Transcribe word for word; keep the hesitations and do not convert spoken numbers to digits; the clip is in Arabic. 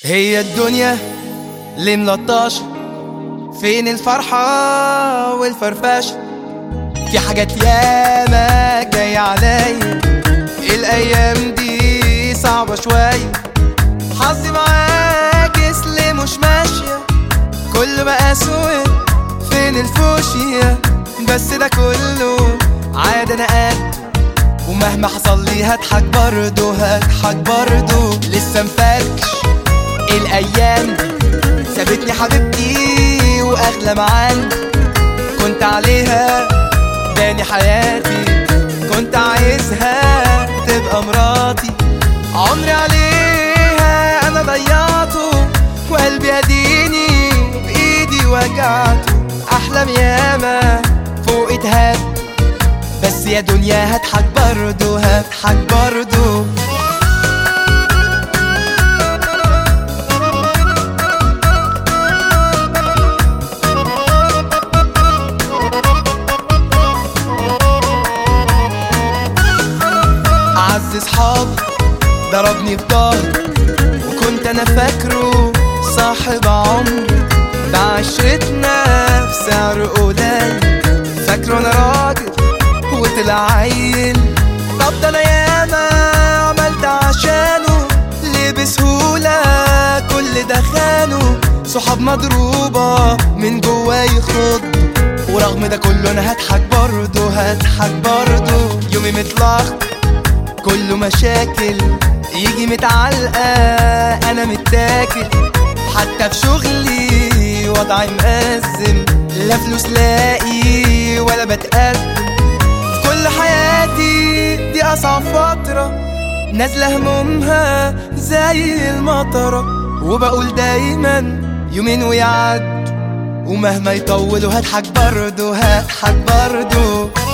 هي الدنيا ليه ملطشة؟ فين الفرحة والفرفشة؟ في حاجات ياما جاية عليا، الأيام دي صعبة شوية. حظي معاكس ليه مش ماشية؟ كل ما أسود فين الفوشية؟ بس ده كله عاد أنا قد، ومهما حصل لي هضحك برضه هضحك برضه. لسه مفركش الأيام دي، سابتني حبيبتي وأغلى ما عندي. كنت عليها باني حياتي، كنت عايزها تبقى مراتي. عمري عليها أنا ضيعته، وقلبي هديني بإيدي وجعته. أحلام ياما فوق اتهد، بس يا دنيا هضحك برضه هضحك برضه. أعز صحابي ضربني بضهري، وكنت أنا فاكره صاحب عمري. بعشرتنا بسعر قليل، فاكره أنا راجل وطلع عيل. طب ده أنا ياما عملت عشانه، ليه بسهولة كل ده خانه؟ صحاب مضروبة من جوا يخض، ورغم ده كله أنا هضحك برضه هضحك برضه. يومي متلخبط كله مشاكل، يجي متعلقة أنا متاكل. حتى في شغلي وضعي مأزم، لا فلوس لاقي ولا بتقدم. في كل حياتي دي أصعب فترة، نازلة همومها زي المطرة. وبقول دايما يومين ويعد، ومهما يطولوا هضحك برضه هضحك برضه.